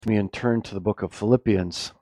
Me and turn to the book of Philippians.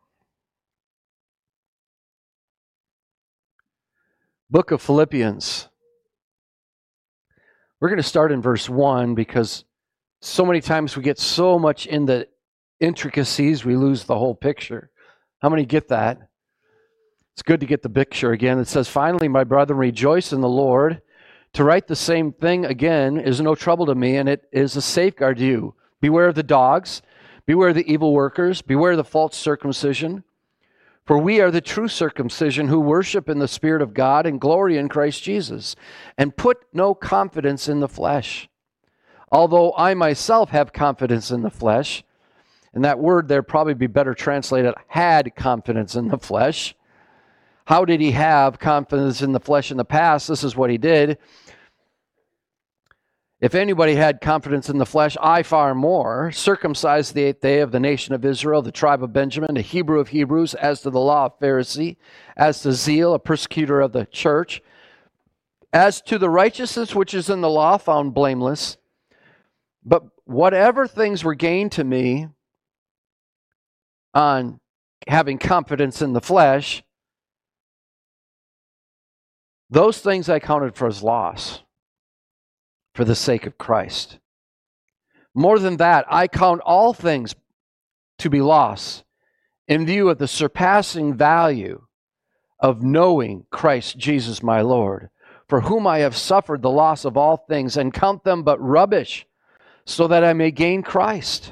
Book of Philippians. We're going to start in verse 1 because so many times we get so much in the intricacies we lose the whole picture. How many get that? It's good to get the picture again. It says, "Finally, my brethren, rejoice in the Lord. To write the same thing again is no trouble to me, and it is a safeguard to you. Beware of the dogs. Beware of the evil workers. Beware of the false circumcision. For we are the true circumcision who worship in the Spirit of God and glory in Christ Jesus, and put no confidence in the flesh. Although I myself have confidence in the flesh," and that word there probably be better translated, had confidence in the flesh. How did he have confidence in the flesh in the past? This is what he did. "If anybody had confidence in the flesh, I far more, circumcised the 8th day of the nation of Israel, the tribe of Benjamin, a Hebrew of Hebrews, as to the law, a Pharisee, as to zeal, a persecutor of the church, as to the righteousness which is in the law, found blameless. But whatever things were gained to me on having confidence in the flesh, those things I counted for as loss for the sake of Christ. More than that, I count all things to be loss in view of the surpassing value of knowing Christ Jesus my Lord, for whom I have suffered the loss of all things, and count them but rubbish, so that I may gain Christ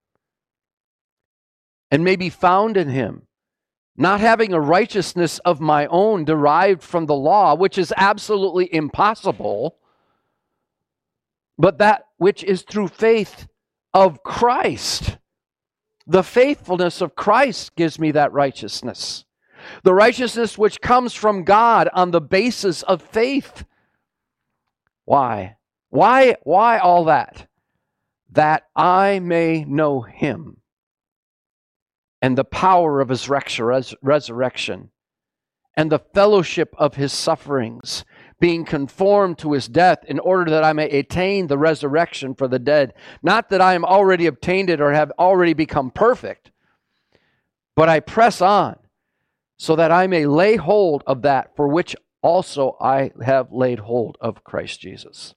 and may be found in him, not having a righteousness of my own derived from the law, which is absolutely impossible, but that which is through faith of Christ." The faithfulness of Christ gives me that righteousness. The righteousness which comes from God on the basis of faith. Why? Why all that? That I may know him and the power of his resurrection and the fellowship of his sufferings, being conformed to his death, in order that I may attain the resurrection for the dead. Not that I am already obtained it or have already become perfect, but I press on, so that I may lay hold of that for which also I have laid hold of Christ Jesus.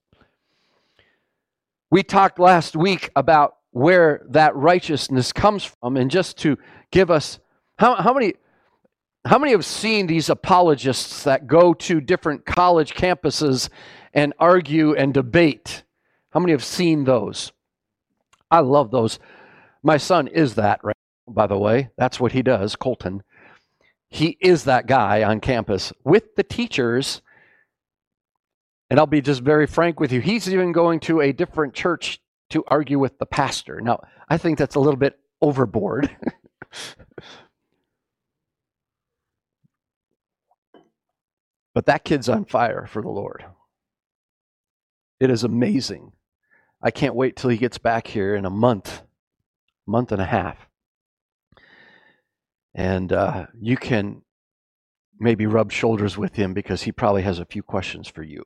We talked last week about where that righteousness comes from, and just to give us, how many have seen these apologists that go to different college campuses and argue and debate? How many have seen those? I love those. My son is that, right? By the way, that's what he does, Colton. He is that guy on campus with the teachers. And I'll be just very frank with you. He's even going to a different church to argue with the pastor. Now, I think that's a little bit overboard. But that kid's on fire for the Lord. It is amazing. I can't wait till he gets back here in a month and a half. And you can maybe rub shoulders with him because he probably has a few questions for you.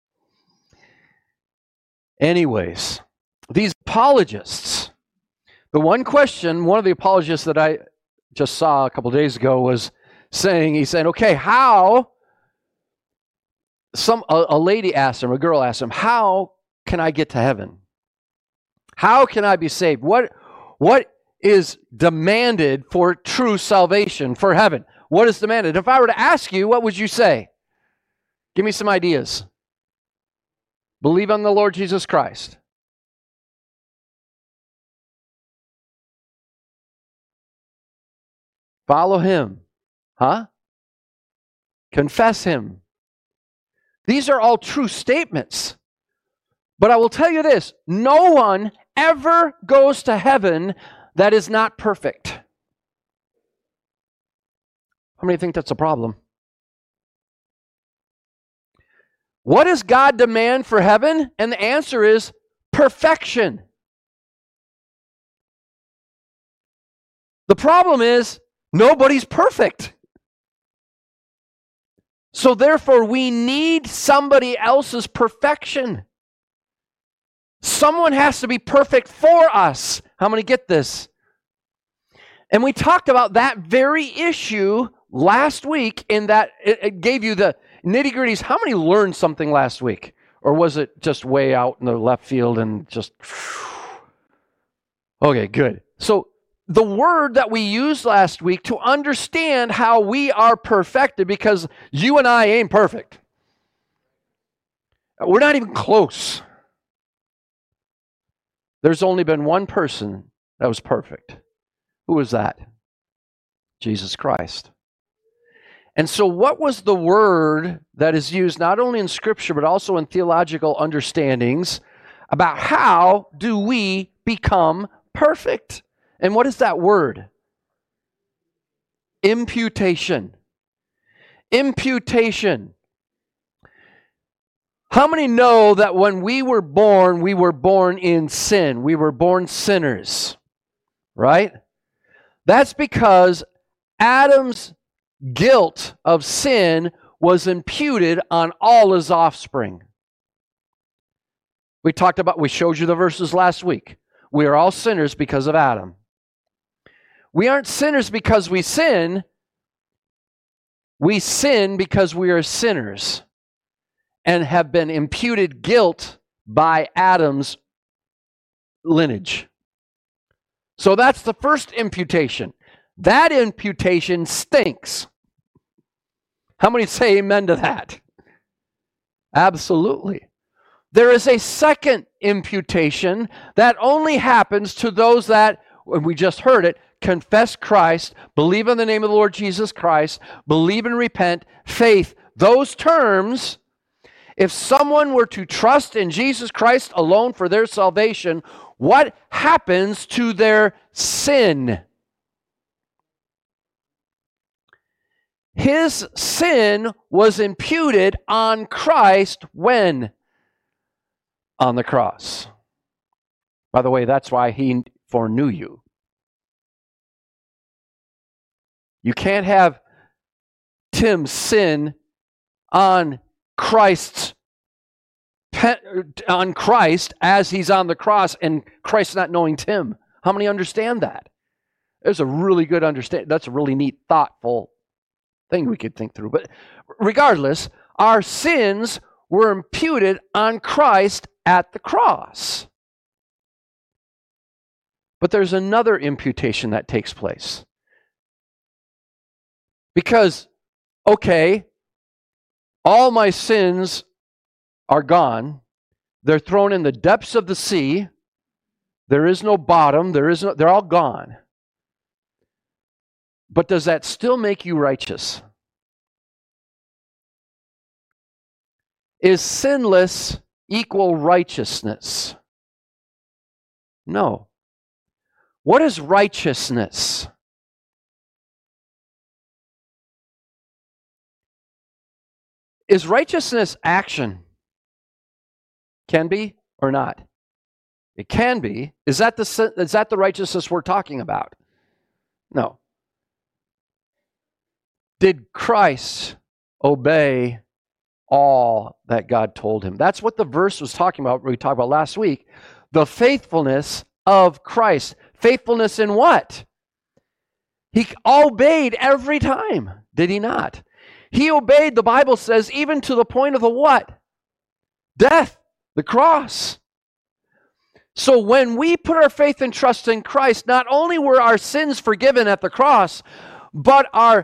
Anyways, these apologists, one of the apologists that I just saw a couple days ago was saying, he said, okay, how, a lady asked him, a girl asked him, how can I get to heaven? How can I be saved? What is demanded for true salvation, for heaven? What is demanded? If I were to ask you, what would you say? Give me some ideas. Believe on the Lord Jesus Christ. Follow him. Confess him. These are all true statements. But I will tell you this, no one ever goes to heaven that is not perfect. How many think that's a problem? What does God demand for heaven? And the answer is perfection. The problem is nobody's perfect. So therefore, we need somebody else's perfection. Someone has to be perfect for us. How many get this? And we talked about that very issue last week in that it gave you the nitty-gritties. How many learned something last week? Or was it just way out in the left field and just... Okay, good. So the word that we used last week to understand how we are perfected, because you and I ain't perfect. We're not even close. There's only been one person that was perfect. Who was that? Jesus Christ. And so what was the word that is used not only in Scripture but also in theological understandings about how do we become perfect? And what is that word? Imputation. Imputation. How many know that when we were born in sin? We were born sinners, right? That's because Adam's guilt of sin was imputed on all his offspring. We showed you the verses last week. We are all sinners because of Adam. We aren't sinners because we sin. We sin because we are sinners and have been imputed guilt by Adam's lineage. So that's the first imputation. That imputation stinks. How many say amen to that? Absolutely. There is a second imputation that only happens to those that, when we just heard it, confess Christ, believe in the name of the Lord Jesus Christ, believe and repent, faith. Those terms, if someone were to trust in Jesus Christ alone for their salvation, what happens to their sin? His sin was imputed on Christ when? On the cross. By the way, that's why he foreknew you. You can't have Tim's sin on Christ as he's on the cross and Christ not knowing Tim. How many understand that? There's a really good understanding. That's a really neat, thoughtful thing we could think through. But regardless, our sins were imputed on Christ at the cross. But there's another imputation that takes place. Because, okay, all my sins are gone. They're thrown in the depths of the sea. There is no bottom. They're all gone. But does that still make you righteous? Is sinless equal righteousness? No. What is righteousness? Is righteousness action? Can be or not? It can be. Is that the righteousness we're talking about? No. Did Christ obey all that God told him? That's what the verse was talking about, we talked about last week. The faithfulness of Christ. Faithfulness in what? He obeyed every time, did he not? He obeyed, the Bible says, even to the point of the what? Death, the cross. So when we put our faith and trust in Christ, not only were our sins forgiven at the cross, but our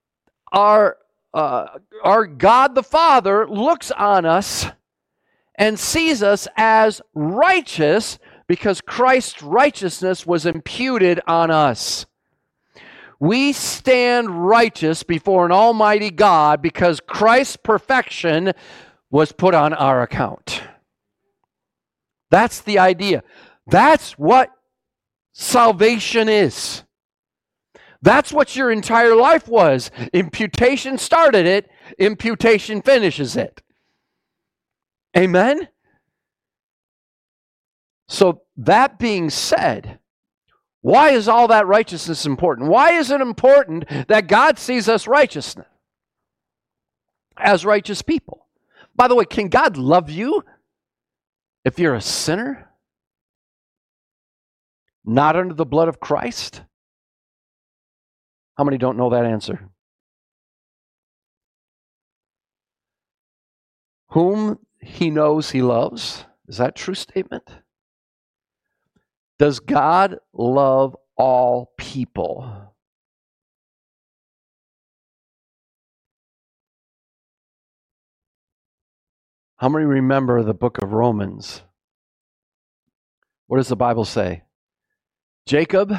God the Father looks on us and sees us as righteous because Christ's righteousness was imputed on us. We stand righteous before an almighty God because Christ's perfection was put on our account. That's the idea. That's what salvation is. That's what your entire life was. Imputation started it. Imputation finishes it. Amen? So that being said, why is all that righteousness important? Why is it important that God sees us righteous as righteous people? By the way, can God love you if you're a sinner? Not under the blood of Christ? How many don't know that answer? Whom he knows he loves. Is that a true statement? Does God love all people? How many remember the book of Romans? What does the Bible say? Jacob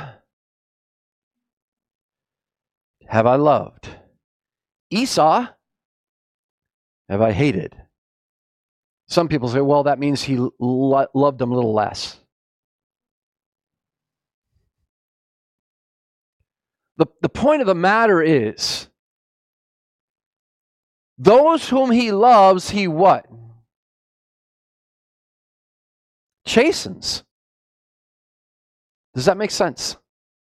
have I loved. Esau have I hated. Some people say, well, that means he loved him a little less. The point of the matter is, those whom he loves, he what? Chastens. Does that make sense?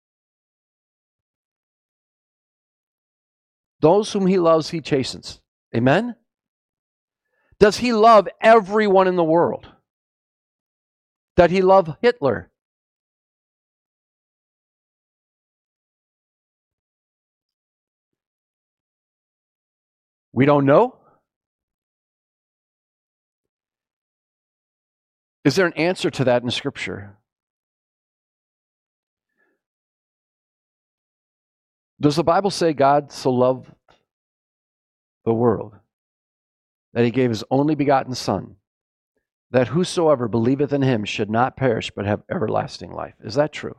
Those whom he loves, he chastens. Amen? Does he love everyone in the world? Did he love Hitler? We don't know. Is there an answer to that in Scripture? Does the Bible say God so loved the world that he gave his only begotten Son, that whosoever believeth in him should not perish but have everlasting life? Is that true?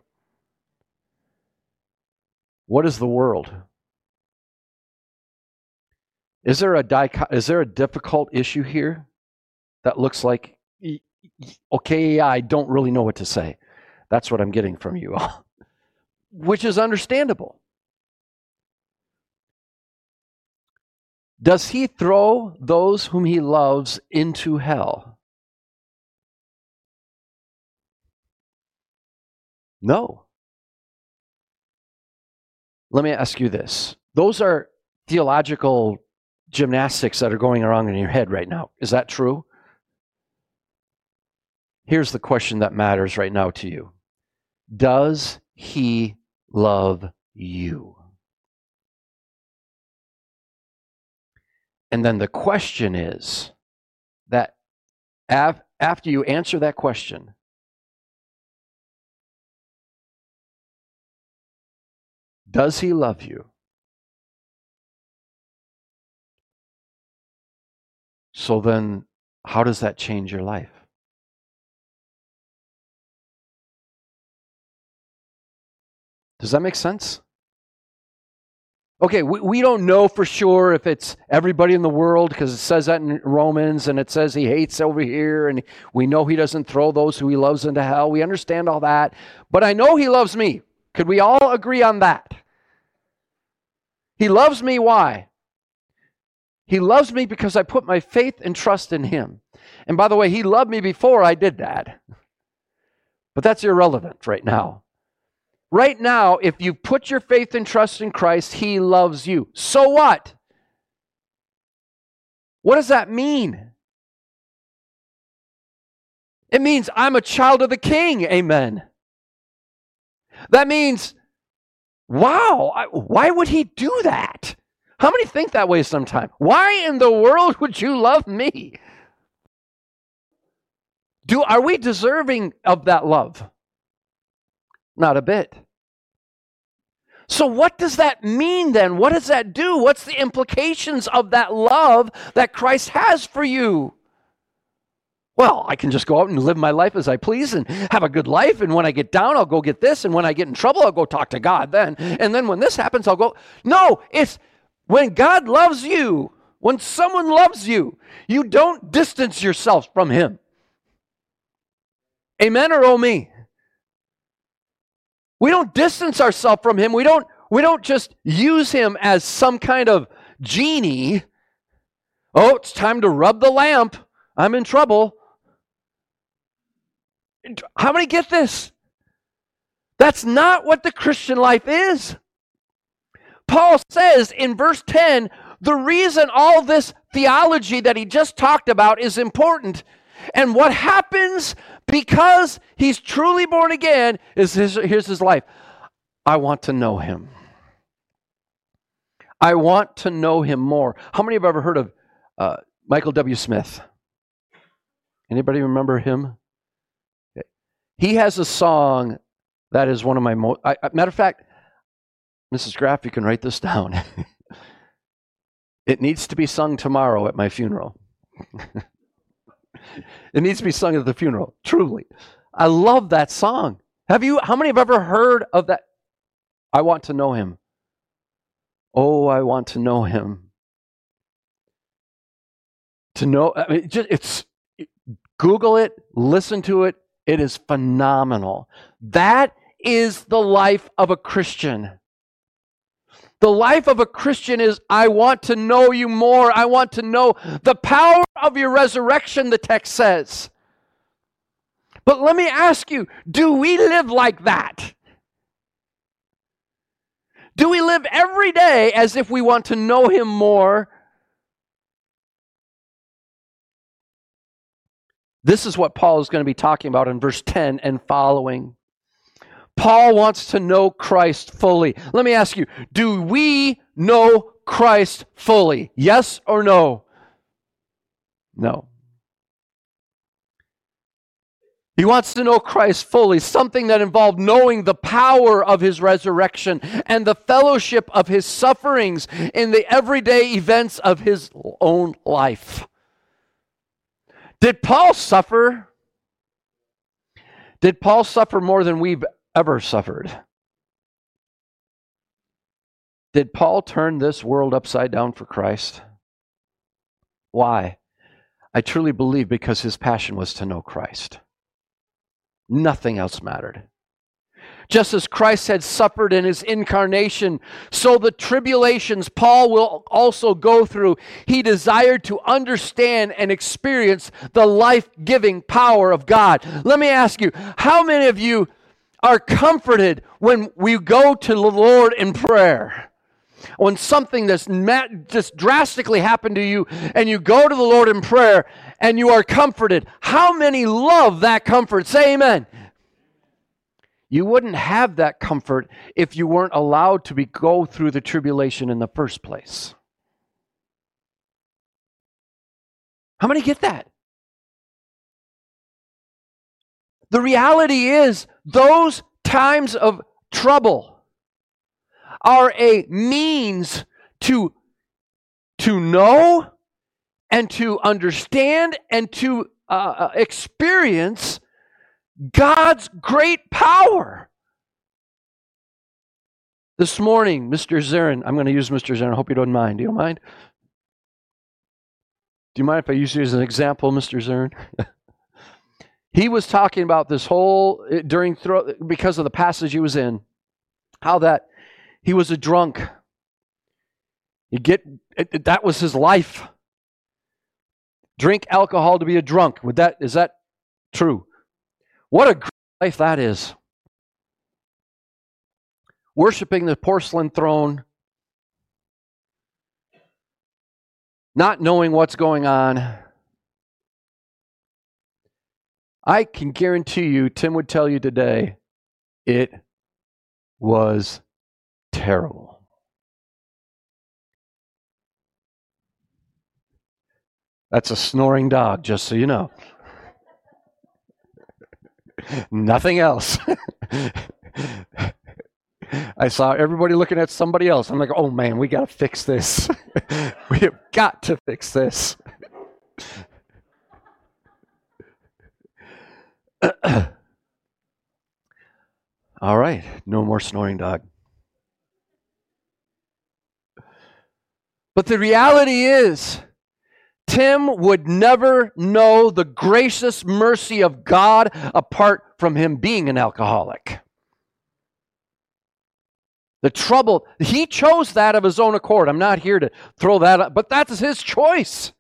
What is the world? Is there a difficult issue here that looks like, okay, I don't really know what to say? That's what I'm getting from you all, which is understandable. Does he throw those whom he loves into hell? No. Let me ask you this. Those are theological gymnastics that are going around in your head right now. Is that true? Here's the question that matters right now to you. Does he love you? And then the question is that after you answer that question, does he love you? So then, how does that change your life? Does that make sense? Okay, we don't know for sure if it's everybody in the world, because it says that in Romans, and it says he hates over here, and we know he doesn't throw those who he loves into hell. We understand all that. But I know he loves me. Could we all agree on that? He loves me. Why? He loves me because I put my faith and trust in him. And by the way, he loved me before I did that. But that's irrelevant right now. Right now, if you put your faith and trust in Christ, he loves you. So what? What does that mean? It means I'm a child of the King. Amen. That means, wow, why would he do that? How many think that way sometimes? Why in the world would you love me? Are we deserving of that love? Not a bit. So what does that mean then? What does that do? What's the implications of that love that Christ has for you? Well, I can just go out and live my life as I please and have a good life. And when I get down, I'll go get this. And when I get in trouble, I'll go talk to God then. And then when this happens, I'll go. No, it's when God loves you, when someone loves you, you don't distance yourself from him. Amen or oh me? We don't distance ourselves from him. We don't just use him as some kind of genie. Oh, it's time to rub the lamp. I'm in trouble. How many get this? That's not what the Christian life is. Paul says in verse 10, the reason all this theology that he just talked about is important, and what happens because he's truly born again is here's his life. I want to know him. I want to know him more. How many have ever heard of Michael W. Smith? Anybody remember him? Okay. He has a song that is one of my most... matter of fact, Mrs. Graff, you can write this down. It needs to be sung tomorrow at my funeral. It needs to be sung at the funeral, truly. I love that song. How many have ever heard of that? I want to know him. Oh, I want to know him. To know, Google it, listen to it. It is phenomenal. That is the life of a Christian. The life of a Christian is, I want to know you more. I want to know the power of your resurrection, the text says. But let me ask you, do we live like that? Do we live every day as if we want to know him more? This is what Paul is going to be talking about in verse 10 and following. Paul wants to know Christ fully. Let me ask you, do we know Christ fully? Yes or no? No. He wants to know Christ fully, something that involved knowing the power of his resurrection and the fellowship of his sufferings in the everyday events of his own life. Did Paul suffer? Did Paul suffer more than we've ever suffered? Did Paul turn this world upside down for Christ? Why? I truly believe because his passion was to know Christ. Nothing else mattered. Just as Christ had suffered in his incarnation, so the tribulations Paul will also go through, he desired to understand and experience the life-giving power of God. Let me ask you, how many of you are comforted when we go to the Lord in prayer? When something that's just drastically happened to you and you go to the Lord in prayer and you are comforted, how many love that comfort? Say amen. You wouldn't have that comfort if you weren't allowed to go through the tribulation in the first place. How many get that? The reality is, those times of trouble are a means to know and to understand and to experience God's great power. This morning, Mr. Zarin, I'm going to use Mr. Zarin. I hope you don't mind. Do you mind? Do you mind if I use you as an example, Mr. Zarin? He was talking about this whole, because of the passage he was in, how that he was a drunk. That was his life. Drink alcohol to be a drunk. Is that true? What a great life that is. Worshiping the porcelain throne, not knowing what's going on. I can guarantee you, Tim would tell you today, it was terrible. That's a snoring dog, just so you know. Nothing else. I saw everybody looking at somebody else. I'm like, oh man, we got to fix this. We have got to fix this. All right, no more snoring dog. But the reality is, Tim would never know the gracious mercy of God apart from him being an alcoholic. The trouble, he chose that of his own accord. I'm not here to throw that up, but that's his choice.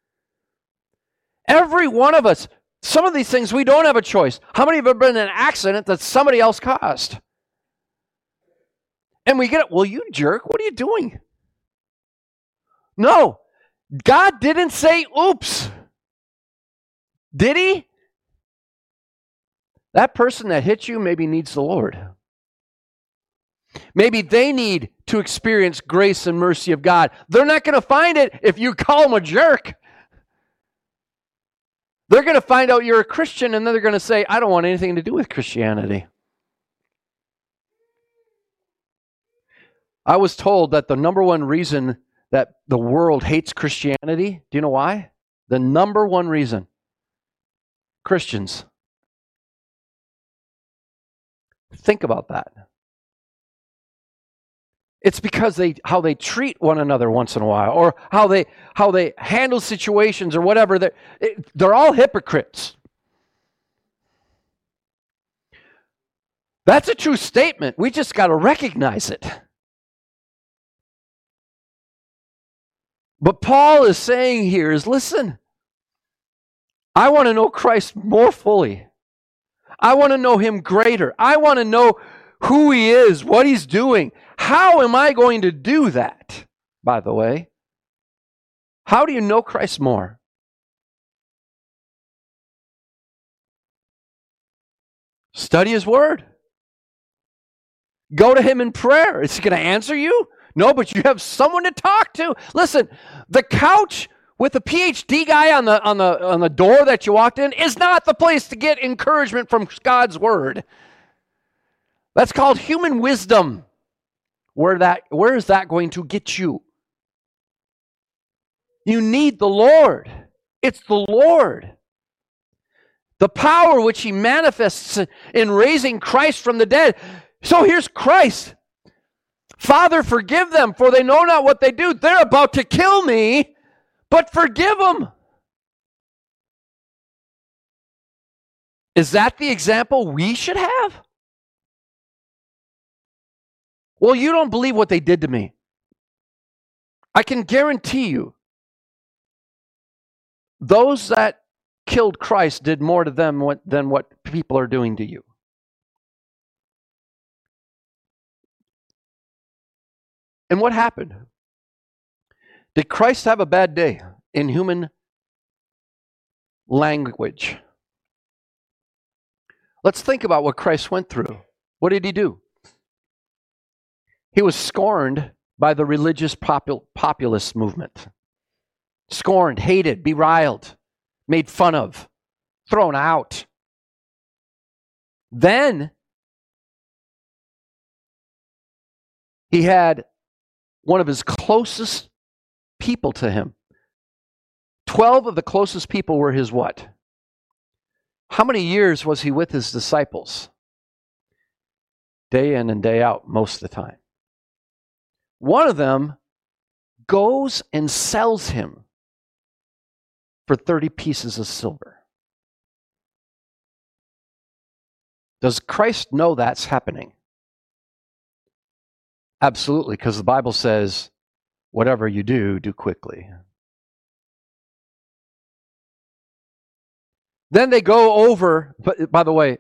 Every one of us, some of these things we don't have a choice. How many have ever been in an accident that somebody else caused? And we get it, well, you jerk, what are you doing? No. God didn't say, oops. Did he? That person that hit you maybe needs the Lord. Maybe they need to experience grace and mercy of God. They're not going to find it if you call them a jerk. They're going to find out you're a Christian, and then they're going to say, I don't want anything to do with Christianity. I was told that the number one reason that the world hates Christianity, do you know why? The number one reason. Christians. Think about that. It's because how they treat one another once in a while, or how they handle situations or whatever. They're all hypocrites. That's a true statement. We just got to recognize it. But Paul is saying here is, listen, I want to know Christ more fully. I want to know him greater. I want to know who he is, what he's doing. How am I going to do that, by the way? How do you know Christ more? Study his word. Go to him in prayer. Is he going to answer you? No, but you have someone to talk to. Listen, the couch with a PhD guy on the door that you walked in is not the place to get encouragement from God's word. That's called human wisdom. Where is that going to get you? You need the Lord. It's the Lord. The power which he manifests in raising Christ from the dead. So here's Christ. Father, forgive them, for they know not what they do. They're about to kill me, but forgive them. Is that the example we should have? Well, you don't believe what they did to me. I can guarantee you, those that killed Christ did more to them than what people are doing to you. And what happened? Did Christ have a bad day in human language? Let's think about what Christ went through. What did he do? He was scorned by the religious populist movement. Scorned, hated, beriled, made fun of, thrown out. Then he had one of his closest people to him. 12 of the closest people were his what? How many years was he with his disciples? Day in and day out, most of the time. One of them goes and sells him for 30 pieces of silver. Does Christ know that's happening? Absolutely, because the Bible says, whatever you do, do quickly. Then they go over, but by the way,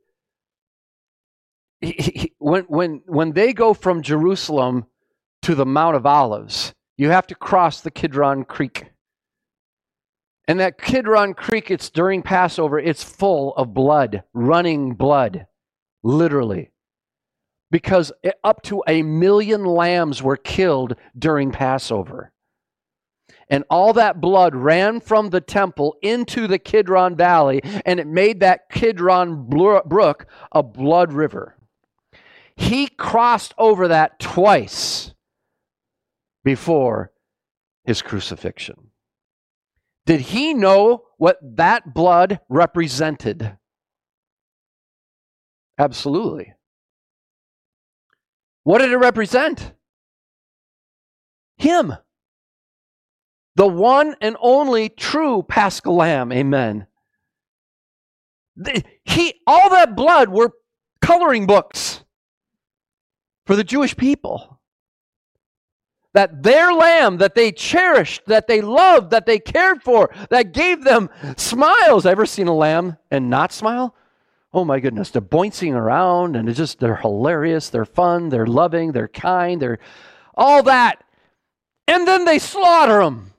when they go from Jerusalem to the Mount of Olives, you have to cross the Kidron Creek. And that Kidron Creek, it's during Passover, it's full of blood, running blood, literally. Because up to 1 million lambs were killed during Passover. And all that blood ran from the temple into the Kidron Valley, and it made that Kidron Brook a blood river. He crossed over that twice before his crucifixion. Did he know what that blood represented? Absolutely. What did it represent? Him. The one and only true Paschal Lamb. Amen. All that blood were coloring books for the Jewish people. That their lamb that they cherished, that they loved, that they cared for, that gave them smiles. Ever seen a lamb and not smile? Oh my goodness, they're boincing around and they're hilarious, they're fun, they're loving, they're kind, they're all that. And then they slaughter them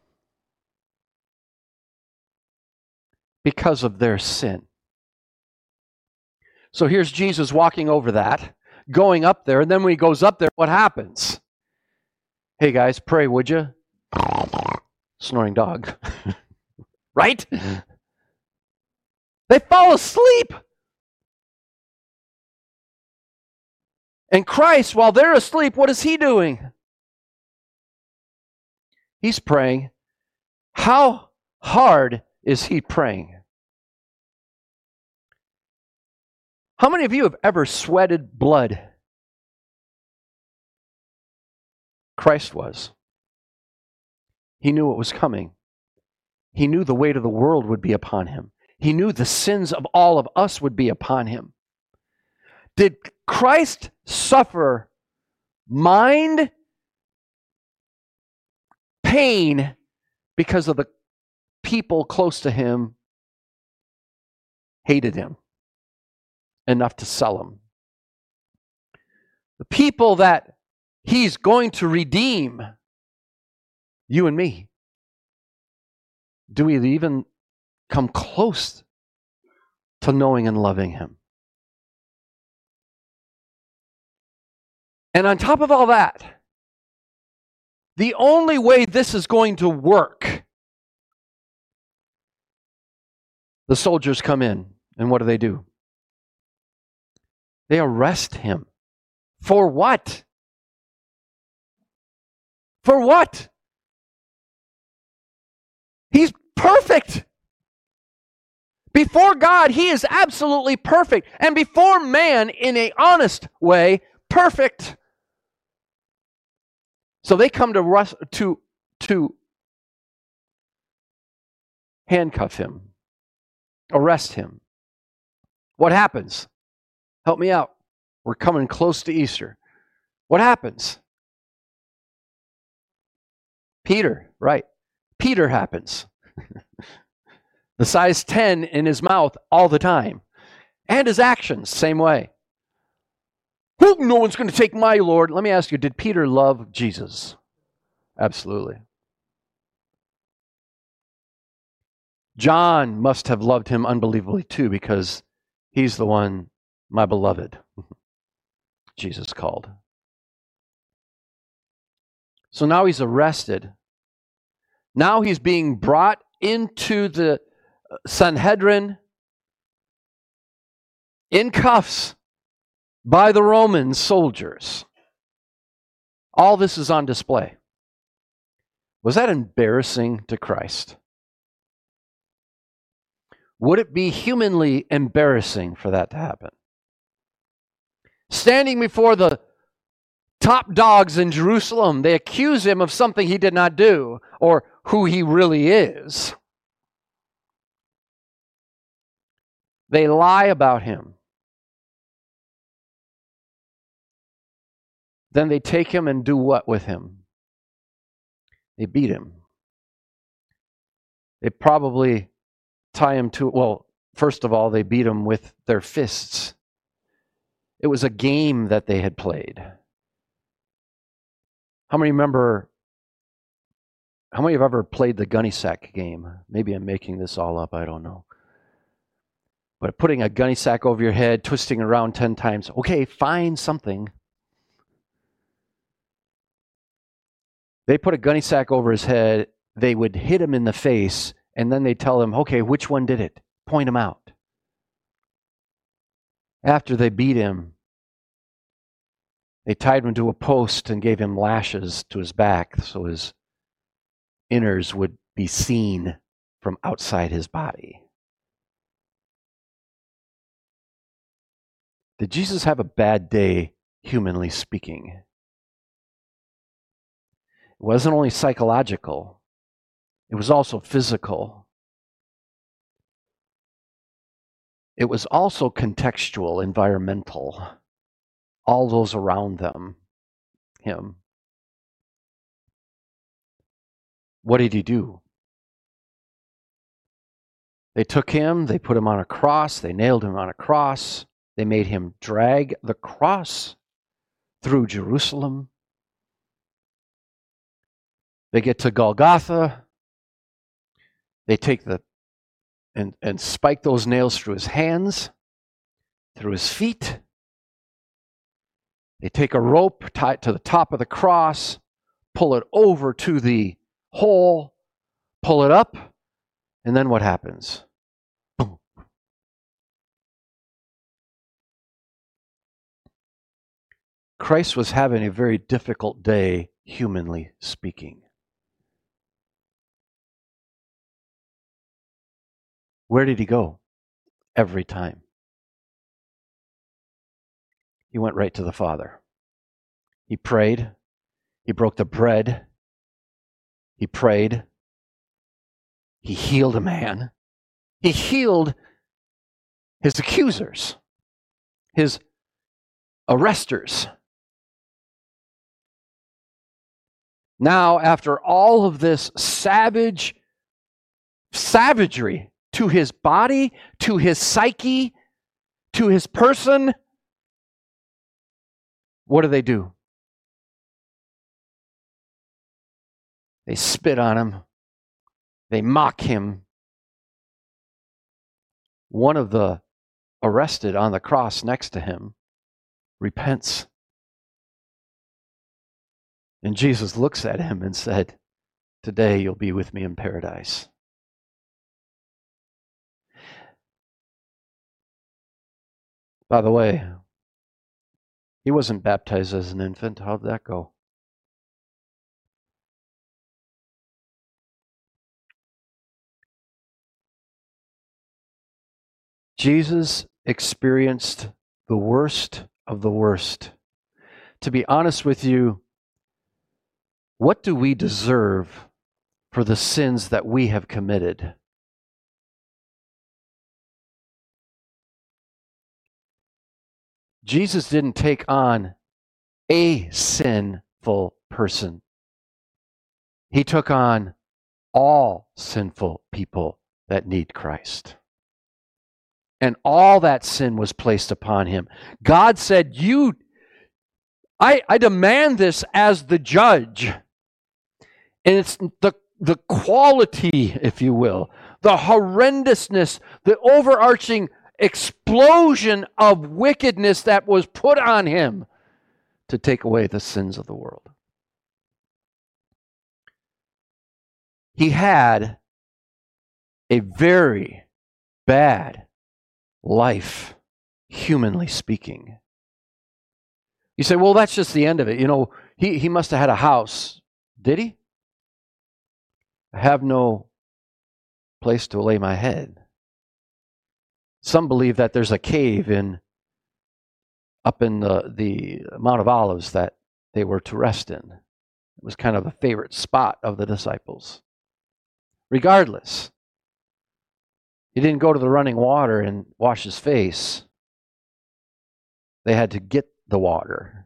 because of their sin. So here's Jesus walking over that, going up there. And then when he goes up there, what happens? Hey guys, pray, would you? Snoring dog. Right? They fall asleep. And Christ, while they're asleep, what is he doing? He's praying. How hard is he praying? How many of you have ever sweated blood? Christ was. He knew what was coming. He knew the weight of the world would be upon him. He knew the sins of all of us would be upon him. Did Christ suffer mind pain because of the people close to him hated him enough to sell him? The people that he's going to redeem, you and me, do we even come close to knowing and loving him? And on top of all that, the only way this is going to work, the soldiers come in, and what do? They arrest him. For what? For what? He's perfect. Before God, he is absolutely perfect. And before man, in an honest way, perfect. So they come to handcuff him, arrest him. What happens? Help me out. We're coming close to Easter. What happens? Peter, right. Peter happens. The size 10 in his mouth all the time. And his actions, same way. No one's going to take my Lord. Let me ask you, did Peter love Jesus? Absolutely. John must have loved him unbelievably too, because he's the one, my beloved, Jesus called. So now he's arrested. Now he's being brought into the Sanhedrin in cuffs by the Roman soldiers. All this is on display. Was that embarrassing to Christ? Would it be humanly embarrassing for that to happen? Standing before the top dogs in Jerusalem, they accuse him of something he did not do, or who he really is. They lie about him. Then they take him and do what with him? They beat him. They probably tie him to, well, first of all, they beat him with their fists. It was a game that they had played. How many have ever played the gunny sack game? Maybe I'm making this all up, I don't know. But putting a gunny sack over your head, twisting around 10 times, okay, find something. They put a gunny sack over his head, they would hit him in the face, and then they'd tell him, okay, which one did it? Point him out. After they beat him, they tied him to a post and gave him lashes to his back so his innards would be seen from outside his body. Did Jesus have a bad day, humanly speaking? It wasn't only psychological, it was also physical. It was also contextual, environmental. All those around him. What did he do? They took him, they put him on a cross, they nailed him on a cross, they made him drag the cross through Jerusalem. They get to Golgotha. They take and spike those nails through his hands, through his feet. They take a rope, tie it to the top of the cross, pull it over to the hole, pull it up, and then what happens? Boom. Christ was having a very difficult day, humanly speaking. Where did he go? Every time. He went right to the Father. He prayed. He broke the bread. He prayed. He healed a man. He healed his accusers, his arresters. Now, after all of this savagery to his body, to his psyche, to his person, what do? They spit on him. They mock him. One of the arrested on the cross next to him repents. And Jesus looks at him and said, "Today you'll be with me in paradise." By the way, he wasn't baptized as an infant. How'd that go? Jesus experienced the worst of the worst. To be honest with you, what do we deserve for the sins that we have committed? Jesus didn't take on a sinful person. He took on all sinful people that need Christ. And all that sin was placed upon him. God said, I demand this as the judge. And it's the quality, if you will, the horrendousness, the overarching explosion of wickedness that was put on him to take away the sins of the world. He had a very bad life, humanly speaking. You say, well, that's just the end of it. You know, he must have had a house. Did he? I have no place to lay my head. Some believe that there's a cave up in the Mount of Olives that they were to rest in. It was kind of a favorite spot of the disciples. Regardless, he didn't go to the running water and wash his face. They had to get the water.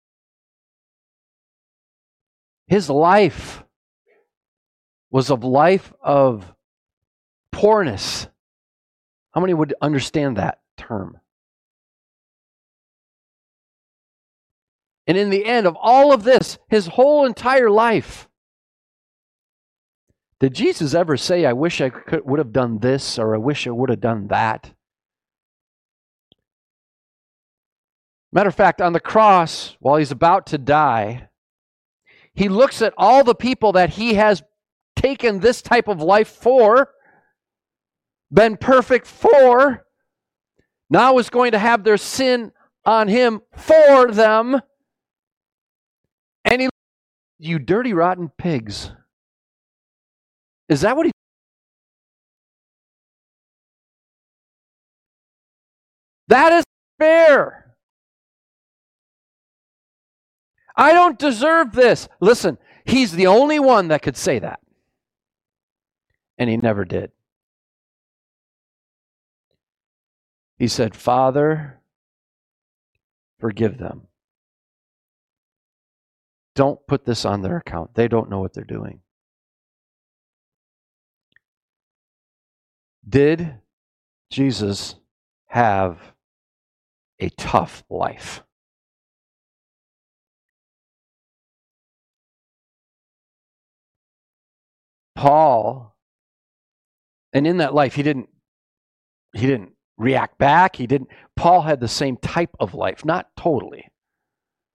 His life was a life of poorness. How many would understand that term? And in the end of all of this, his whole entire life, did Jesus ever say, I wish I would have done this, or I wish I would have done that? Matter of fact, on the cross, while he's about to die, he looks at all the people that he has taken this type of life for, been perfect for, now is going to have their sin on him for them. And he, you dirty, rotten pigs. Is that what he? That is fair. I don't deserve this. Listen, he's the only one that could say that. And he never did. He said, Father, forgive them. Don't put this on their account. They don't know what they're doing. Did Jesus have a tough life? Paul, and in that life, he didn't react back. Paul had the same type of life, not totally.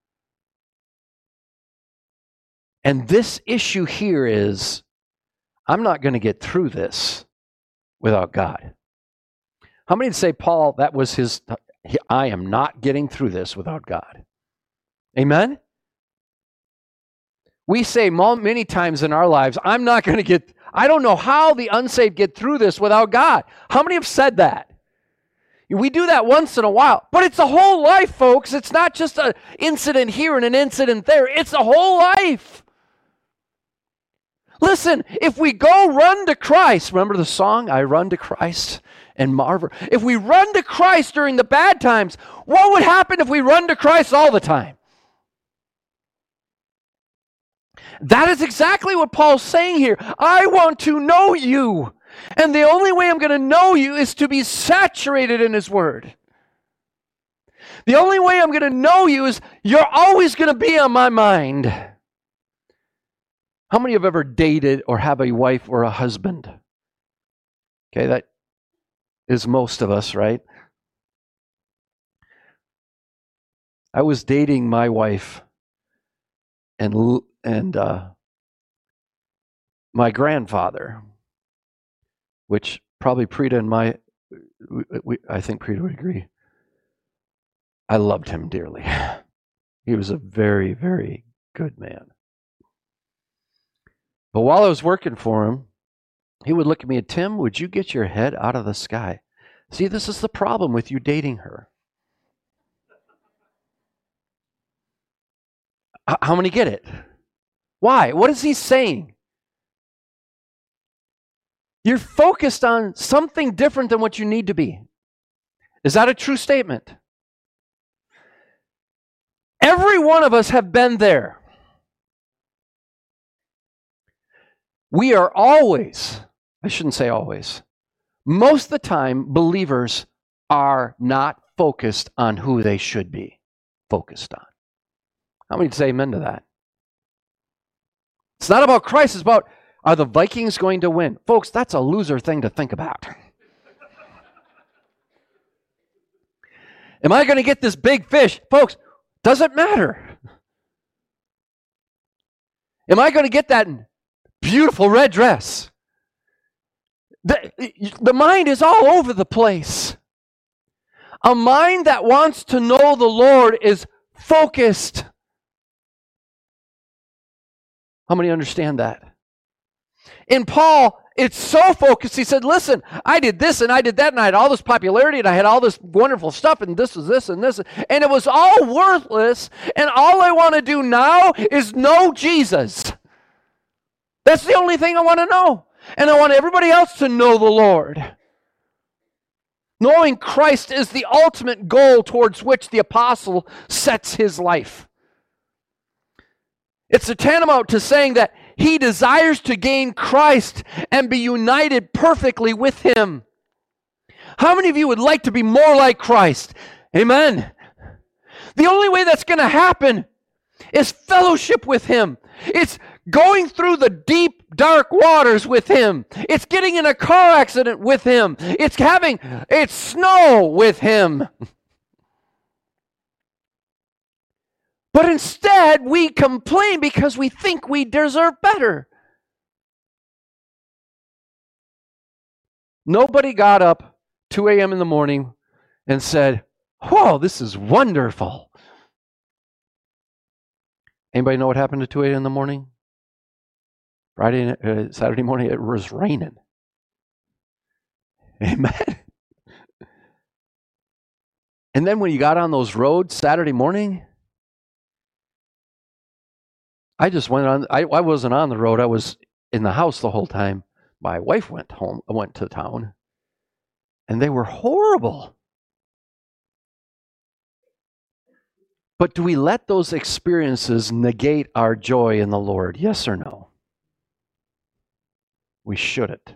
And this issue here is, I'm not going to get through this without God. How many would say, Paul, that was his, I am not getting through this without God? Amen? We say many times in our lives, I don't know how the unsaved get through this without God. How many have said that? We do that once in a while, but it's a whole life, folks. It's not just an incident here and an incident there. It's a whole life. Listen, if we go run to Christ, remember the song, I run to Christ and marvel. If we run to Christ during the bad times, what would happen if we run to Christ all the time? That is exactly what Paul's saying here. I want to know you. And the only way I'm going to know you is to be saturated in His Word. The only way I'm going to know you is you're always going to be on my mind. How many have ever dated or have a wife or a husband? Okay, that is most of us, right? I was dating my wife and my grandfather, which probably Preeta and I think Preeta would agree. I loved him dearly. He was a very, very good man. But while I was working for him, he would look at me and, Tim, would you get your head out of the sky? See, this is the problem with you dating her. How many get it? Why? What is he saying? You're focused on something different than what you need to be. Is that a true statement? Every one of us have been there. We are always, I shouldn't say always, most of the time, believers are not focused on who they should be focused on. How many say amen to that? It's not about Christ, it's about, are the Vikings going to win? Folks, that's a loser thing to think about. Am I going to get this big fish? Folks, doesn't matter. Am I going to get that beautiful red dress? The mind is all over the place. A mind that wants to know the Lord is focused. How many understand that? In Paul, it's so focused. He said, listen, I did this and I did that and I had all this popularity and I had all this wonderful stuff and this was this and this. And it was all worthless. And all I want to do now is know Jesus. That's the only thing I want to know. And I want everybody else to know the Lord. Knowing Christ is the ultimate goal towards which the apostle sets his life. It's a tantamount to saying that he desires to gain Christ and be united perfectly with Him. How many of you would like to be more like Christ? Amen. The only way that's going to happen is fellowship with Him. It's going through the deep, dark waters with Him. It's getting in a car accident with Him. It's snow with Him. But instead, we complain because we think we deserve better. Nobody got up 2 a.m. in the morning and said, "Whoa, this is wonderful." Anybody know what happened at 2 a.m. in the morning? Saturday morning, it was raining. Amen. And then when you got on those roads Saturday morning, I just went on. I wasn't on the road. I was in the house the whole time. My wife went to town, and they were horrible. But do we let those experiences negate our joy in the Lord? Yes or no? We shouldn't.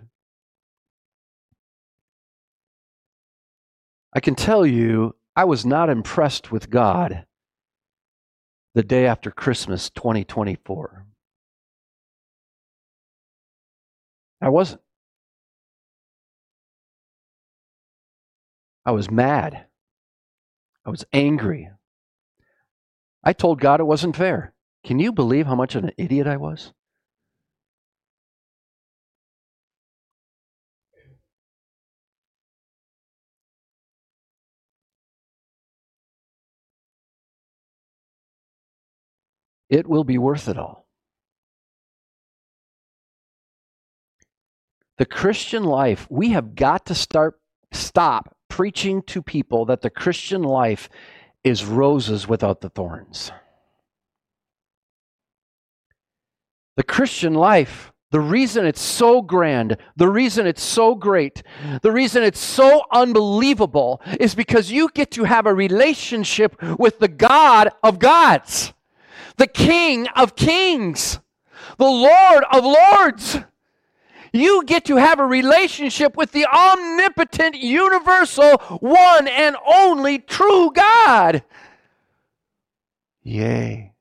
I can tell you, I was not impressed with God the day after Christmas 2024. I wasn't. I was mad. I was angry. I told God it wasn't fair. Can you believe how much of an idiot I was? It will be worth it all. The Christian life, we have got to stop preaching to people that the Christian life is roses without the thorns. The Christian life, the reason it's so grand, the reason it's so great, the reason it's so unbelievable is because you get to have a relationship with the God of gods, the King of kings, the Lord of lords. You get to have a relationship with the omnipotent, universal, one and only true God. Yay.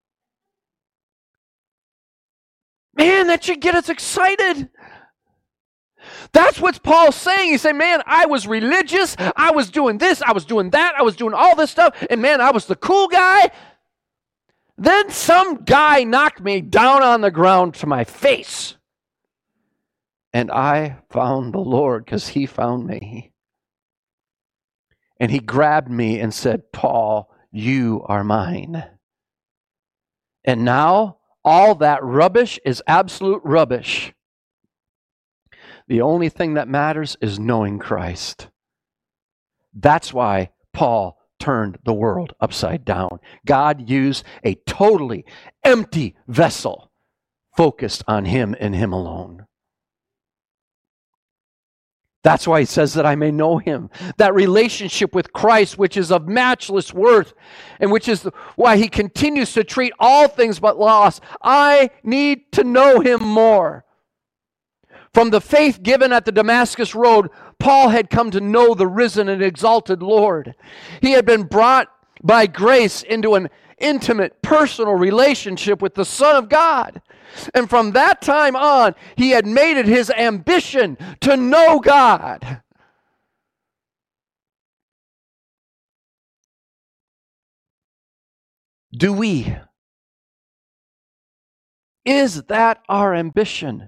Man, that should get us excited. That's what Paul's saying. He's saying, man, I was religious. I was doing this. I was doing that. I was doing all this stuff. And man, I was the cool guy. Then some guy knocked me down on the ground to my face. And I found the Lord because he found me. And he grabbed me and said, Paul, you are mine. And now all that rubbish is absolute rubbish. The only thing that matters is knowing Christ. That's why Paul turned the world upside down. God used a totally empty vessel focused on him and him alone. That's why he says that I may know him. That relationship with Christ, which is of matchless worth, and which is why he continues to treat all things but loss. I need to know him more. From the faith given at the Damascus Road, Paul had come to know the risen and exalted Lord. He had been brought by grace into an intimate, personal relationship with the Son of God. And from that time on, he had made it his ambition to know God. Do we? Is that our ambition?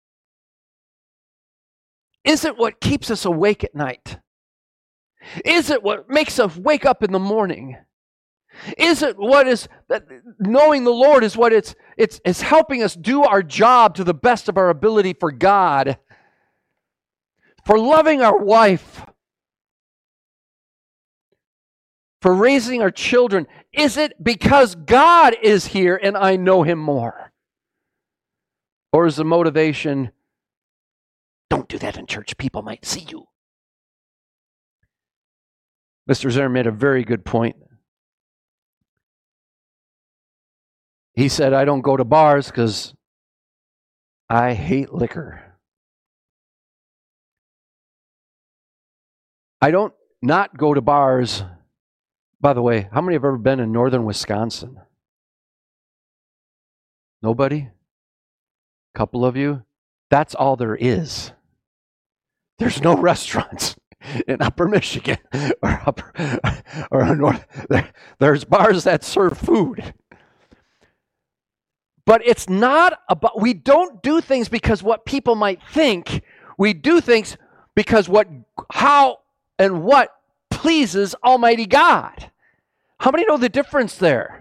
Is it what keeps us awake at night? Is it what makes us wake up in the morning? Is it what is that knowing the Lord is what it's helping us do our job to the best of our ability for God, for loving our wife, for raising our children? Is it because God is here and I know him more? Or is the motivation, don't do that in church, people might see you? Mr. Zerr made a very good point. He said, I don't go to bars because I hate liquor. I don't not go to bars. By the way, how many have ever been in northern Wisconsin? Nobody? A couple of you? That's all there is. There's no restaurants in Upper Michigan or North. There's bars that serve food. But it's not about, we don't do things because what people might think. We do things because how and what pleases Almighty God. How many know the difference there?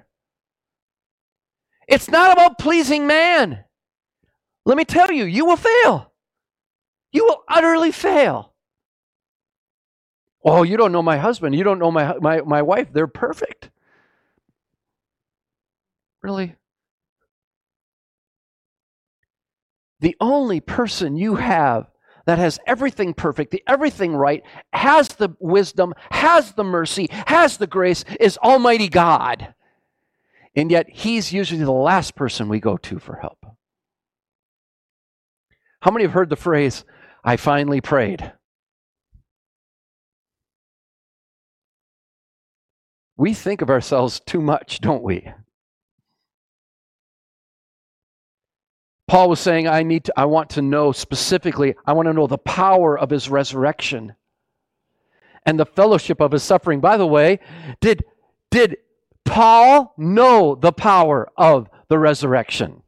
It's not about pleasing man. Let me tell you, you will fail. You will utterly fail. Oh, you don't know my husband. You don't know my wife. They're perfect. Really? The only person you have that has everything perfect, everything right, has the wisdom, has the mercy, has the grace, is Almighty God. And yet, he's usually the last person we go to for help. How many have heard the phrase, I finally prayed? We think of ourselves too much, don't we? Paul was saying, I want to know specifically, I want to know the power of his resurrection and the fellowship of his suffering. By the way, did Paul know the power of the resurrection?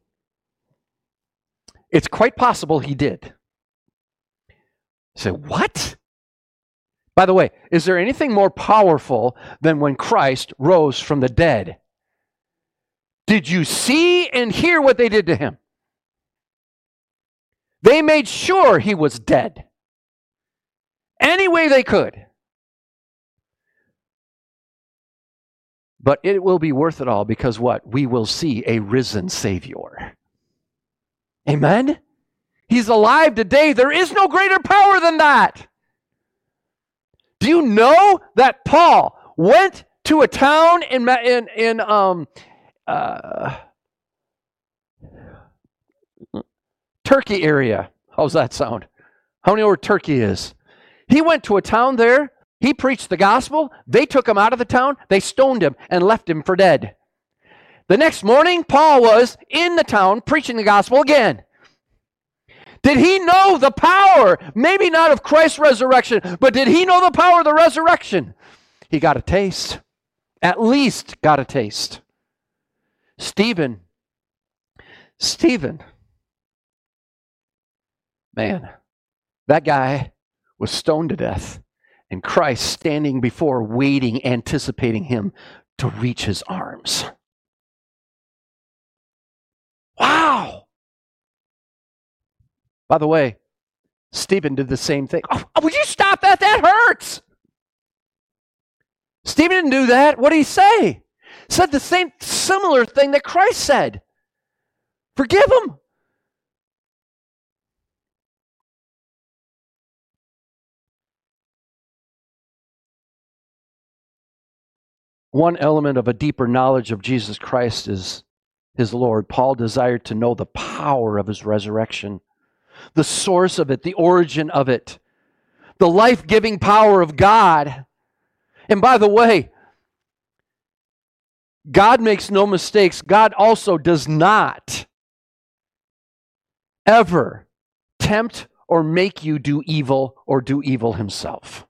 It's quite possible he did. You say, what? By the way, is there anything more powerful than when Christ rose from the dead? Did you see and hear what they did to him? They made sure he was dead. Any way they could. But it will be worth it all because what? We will see a risen Savior. Amen? He's alive today. There is no greater power than that. Do you know that Paul went to a town in Turkey area? How's that sound? How many know where Turkey is? He went to a town there. He preached the gospel. They took him out of the town. They stoned him and left him for dead. The next morning, Paul was in the town preaching the gospel again. Did he know the power, maybe not of Christ's resurrection, but did he know the power of the resurrection? He got a taste. At least got a taste. Stephen. Man, that guy was stoned to death, and Christ standing before, waiting, anticipating him to reach his arms. Wow! By the way, Stephen did the same thing. Oh, would you stop that? That hurts! Stephen didn't do that. What did he say? Said the same similar thing that Christ said. Forgive him. One element of a deeper knowledge of Jesus Christ is his Lord. Paul desired to know the power of his resurrection, the source of it, the origin of it, the life-giving power of God. And by the way, God makes no mistakes. God also does not ever tempt or make you do evil or do evil himself.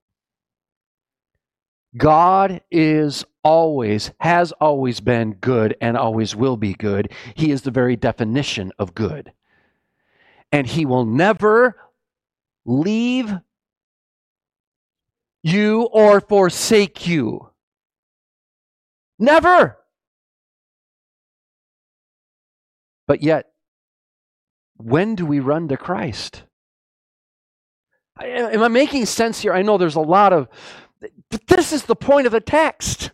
God is always, has always been good and always will be good. He is the very definition of good. And he will never leave you or forsake you. Never. But yet, when do we run to Christ? Am I making sense here? I know there's a lot of, but this is the point of the text.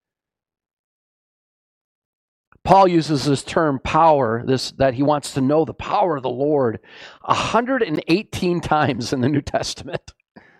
Paul uses this term power, that he wants to know the power of the Lord 118 times in the New Testament.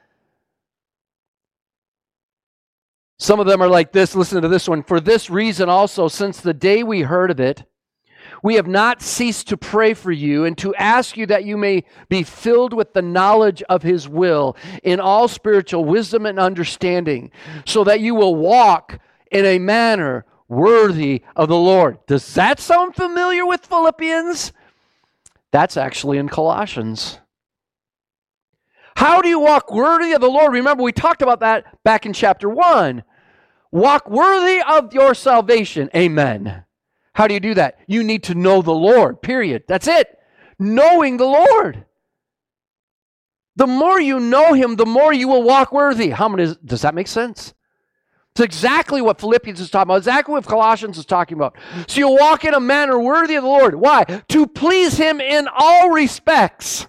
Some of them are like this. Listen to this one. For this reason also, since the day we heard of it, we have not ceased to pray for you and to ask you that you may be filled with the knowledge of his will in all spiritual wisdom and understanding, so that you will walk in a manner worthy of the Lord. Does that sound familiar with Philippians? That's actually in Colossians. How do you walk worthy of the Lord? Remember, we talked about that back in chapter 1. Walk worthy of your salvation. Amen. How do you do that? You need to know the Lord, period. That's it. Knowing the Lord. The more you know him, the more you will walk worthy. Does that make sense? It's exactly what Philippians is talking about, exactly what Colossians is talking about. So you walk in a manner worthy of the Lord. Why? To please him in all respects,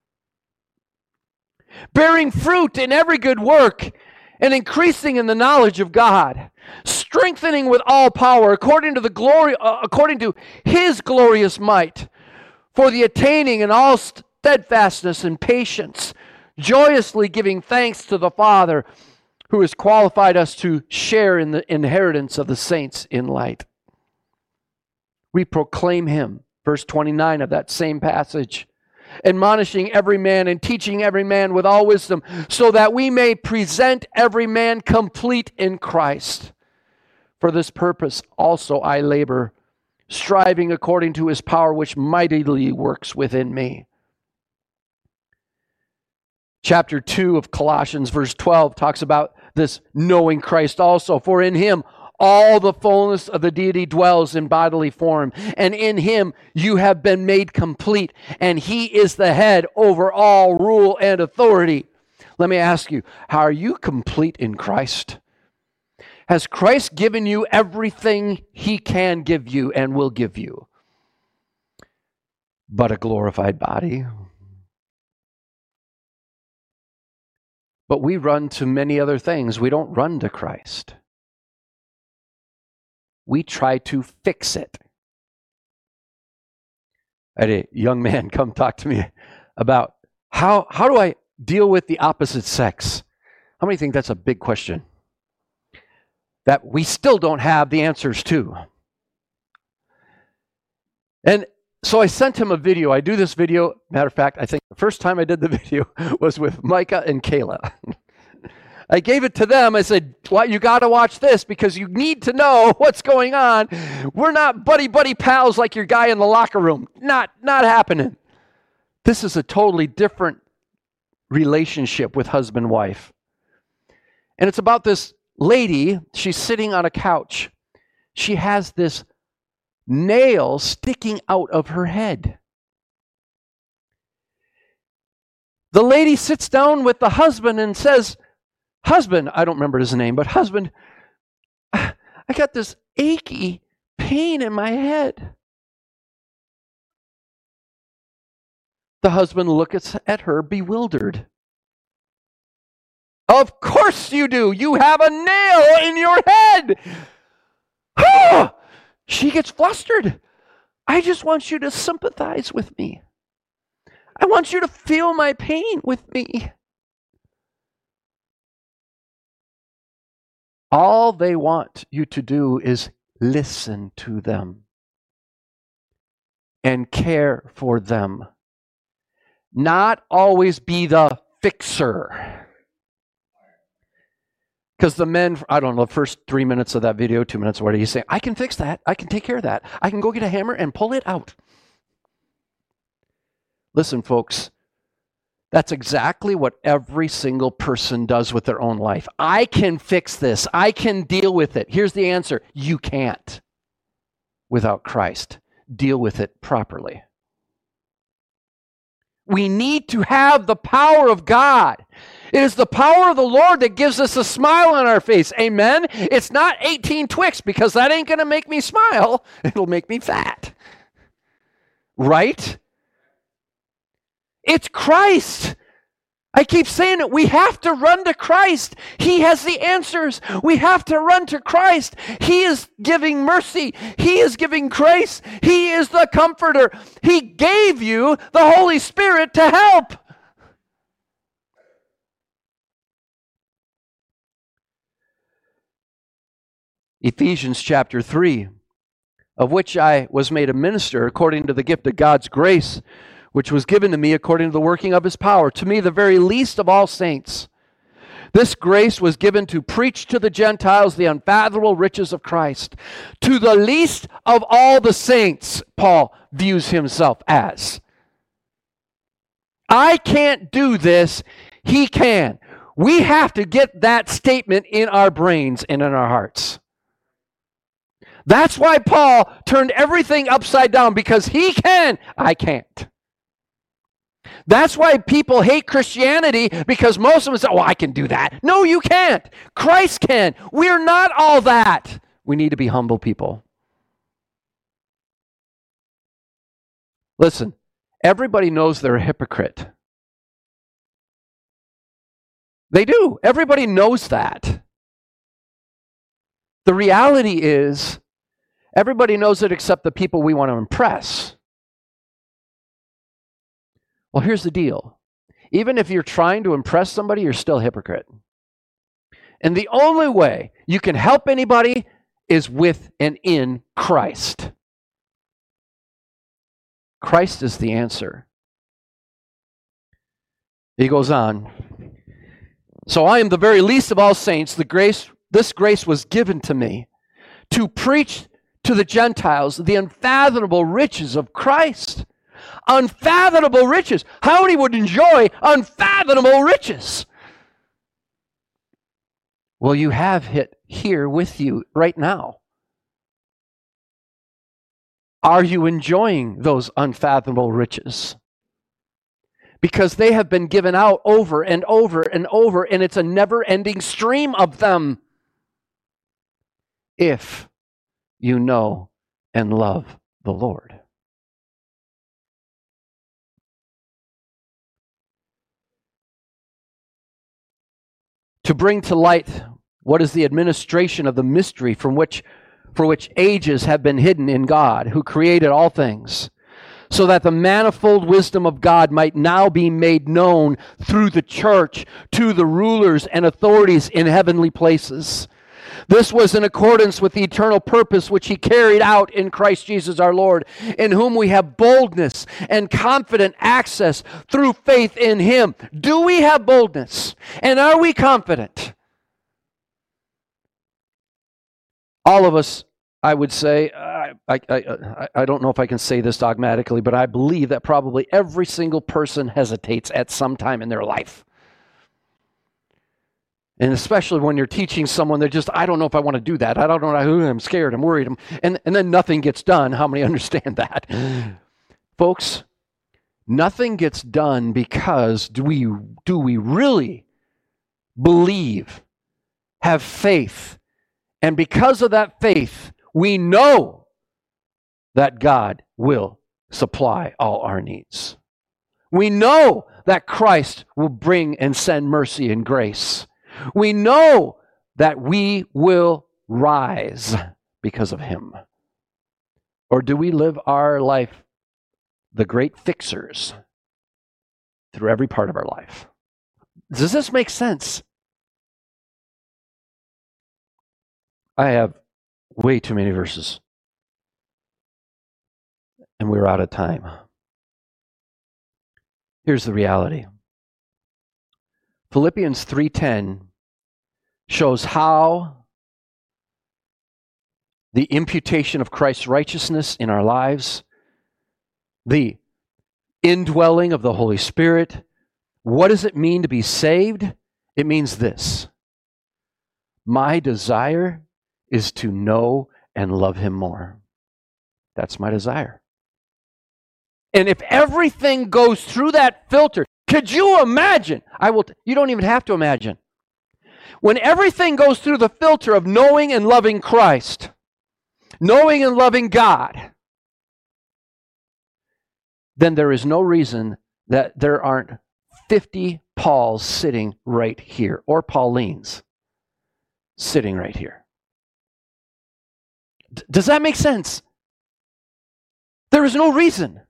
bearing fruit in every good work, and increasing in the knowledge of God, strengthening with all power according to his glorious might, for the attaining in all steadfastness and patience, joyously giving thanks to the Father who has qualified us to share in the inheritance of the saints in light. We proclaim him, verse 29 of that same passage, admonishing every man and teaching every man with all wisdom, so that we may present every man complete in Christ. For this purpose also I labor, striving according to his power which mightily works within me. Chapter 2 of Colossians, verse 12, talks about this knowing Christ also. For in him all the fullness of the deity dwells in bodily form, and in him you have been made complete, and he is the head over all rule and authority. Let me ask you, how are you complete in Christ? Has Christ given you everything he can give you and will give you, but a glorified body? But we run to many other things. We don't run to Christ. We try to fix it. I had a young man come talk to me about how do I deal with the opposite sex? How many think that's a big question that we still don't have the answers to? And so I sent him a video. I do this video. Matter of fact, I think the first time I did the video was with Micah and Kayla. I gave it to them. I said, well, you got to watch this because you need to know what's going on. We're not buddy pals like your guy in the locker room. Not happening. This is a totally different relationship with husband-wife. And it's about this lady. She's sitting on a couch. She has this nail sticking out of her head. The lady sits down with the husband and says, husband, I don't remember his name, but husband, I got this achy pain in my head. The husband looks at her bewildered. Of course you do. You have a nail in your head. She gets flustered. I just want you to sympathize with me. I want you to feel my pain with me. All they want you to do is listen to them and care for them. Not always be the fixer. Because the men, I don't know, the first 3 minutes of that video, 2 minutes, what are you saying? I can fix that. I can take care of that. I can go get a hammer and pull it out. Listen, folks, that's exactly what every single person does with their own life. I can fix this. I can deal with it. Here's the answer. You can't without Christ. Deal with it properly. We need to have the power of God. It is the power of the Lord that gives us a smile on our face. Amen? It's not 18 Twix because that ain't going to make me smile. It'll make me fat. Right? It's Christ. I keep saying it. We have to run to Christ. He has the answers. We have to run to Christ. He is giving mercy. He is giving grace. He is the comforter. He gave you the Holy Spirit to help. Ephesians chapter 3, of which I was made a minister according to the gift of God's grace, which was given to me according to the working of his power, to me the very least of all saints. This grace was given to preach to the Gentiles the unfathomable riches of Christ. To the least of all the saints, Paul views himself as. I can't do this, he can. We have to get that statement in our brains and in our hearts. That's why Paul turned everything upside down, because he can, I can't. That's why people hate Christianity, because most of them say, oh, I can do that. No, you can't. Christ can. We're not all that. We need to be humble people. Listen, everybody knows they're a hypocrite. They do. Everybody knows that. The reality is, everybody knows it except the people we want to impress. Well, here's the deal. Even if you're trying to impress somebody, you're still a hypocrite. And the only way you can help anybody is with and in Christ. Christ is the answer. He goes on. So I am the very least of all saints. This grace was given to me to preach to the Gentiles the unfathomable riches of Christ. Unfathomable riches. How many would enjoy unfathomable riches? Well, you have hit here with you right now. Are you enjoying those unfathomable riches? Because they have been given out over and over and over, and it's a never-ending stream of them. If you know and love the Lord. To bring to light what is the administration of the mystery for which ages have been hidden in God, who created all things, so that the manifold wisdom of God might now be made known through the church to the rulers and authorities in heavenly places. This was in accordance with the eternal purpose which he carried out in Christ Jesus our Lord, in whom we have boldness and confident access through faith in him. Do we have boldness? And are we confident? All of us, I would say, I don't know if I can say this dogmatically, but I believe that probably every single person hesitates at some time in their life. And especially when you're teaching someone, they're just, I don't know if I want to do that. I don't know. I'm scared. I'm worried. And then nothing gets done. How many understand that? Folks, nothing gets done because do we really believe, have faith, and because of that faith, we know that God will supply all our needs. We know that Christ will bring and send mercy and grace. We know that we will rise because of him. Or do we live our life the great fixers through every part of our life? Does this make sense? I have way too many verses, and we're out of time. Here's the reality. Philippians 3:10 shows how the imputation of Christ's righteousness in our lives, the indwelling of the Holy Spirit, what does it mean to be saved? It means this: my desire is to know and love him more. That's my desire. And if everything goes through that filter, could you imagine? You don't even have to imagine. When everything goes through the filter of knowing and loving Christ, knowing and loving God, then there is no reason that there aren't 50 Pauls sitting right here, or Paulines sitting right here. Does that make sense? There is no reason.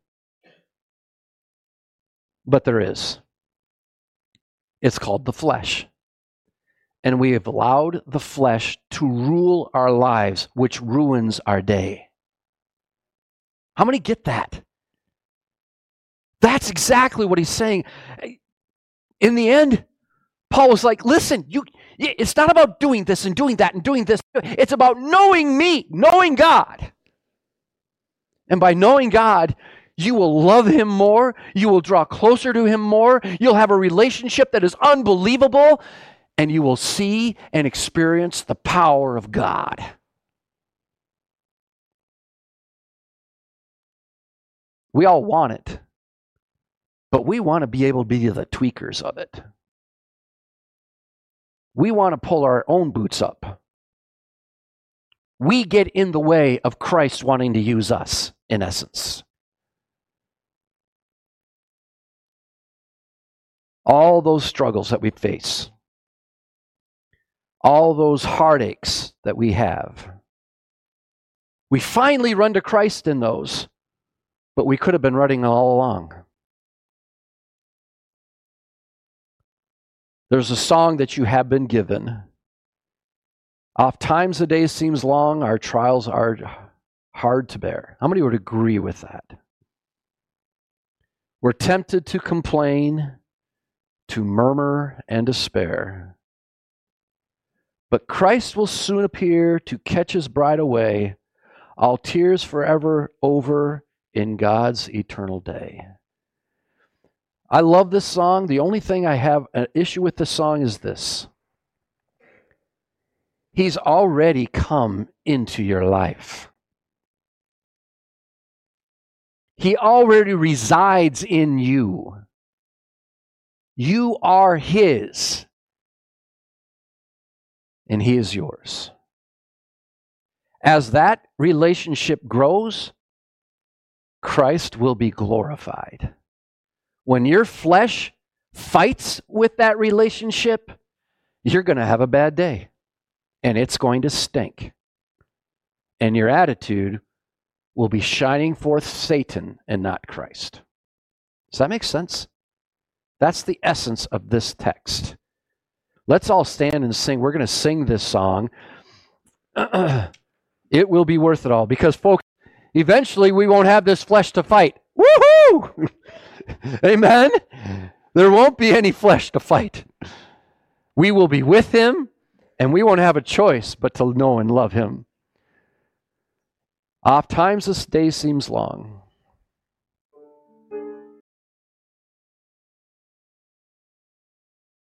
But there is. It's called the flesh. And we have allowed the flesh to rule our lives, which ruins our day. How many get that? That's exactly what he's saying. In the end, Paul was like, listen, it's not about doing this and doing that and doing this. It's about knowing me, knowing God. And by knowing God, you will love him more. You will draw closer to him more. You'll have a relationship that is unbelievable. And you will see and experience the power of God. We all want it. But we want to be able to be the tweakers of it. We want to pull our own boots up. We get in the way of Christ wanting to use us, in essence. All those struggles that we face, all those heartaches that we have, we finally run to Christ in those, but we could have been running all along. There's a song that you have been given. Oft times the day seems long, our trials are hard to bear. How many would agree with that? We're tempted to complain, to murmur and despair. But Christ will soon appear to catch his bride away, all tears forever over in God's eternal day. I love this song. The only thing I have an issue with this song is this. He's already come into your life. He already resides in you. You are His, and He is yours. As that relationship grows, Christ will be glorified. When your flesh fights with that relationship, you're going to have a bad day, and it's going to stink. And your attitude will be shining forth Satan and not Christ. Does that make sense? That's the essence of this text. Let's all stand and sing. We're going to sing this song. It will be worth it all, because, folks, eventually we won't have this flesh to fight. Woohoo! Amen? There won't be any flesh to fight. We will be with Him, and we won't have a choice but to know and love Him. Oft times this day seems long,